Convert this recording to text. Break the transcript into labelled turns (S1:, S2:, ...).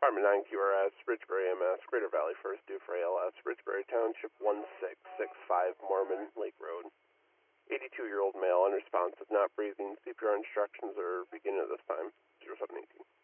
S1: Department 9 QRS, Ridgebury MS, Greater Valley First, due for ALS, Ridgebury Township 1665, Mormon Lake Road. 82-year-old male, unresponsive, not breathing. CPR instructions are beginning at this time. 0718.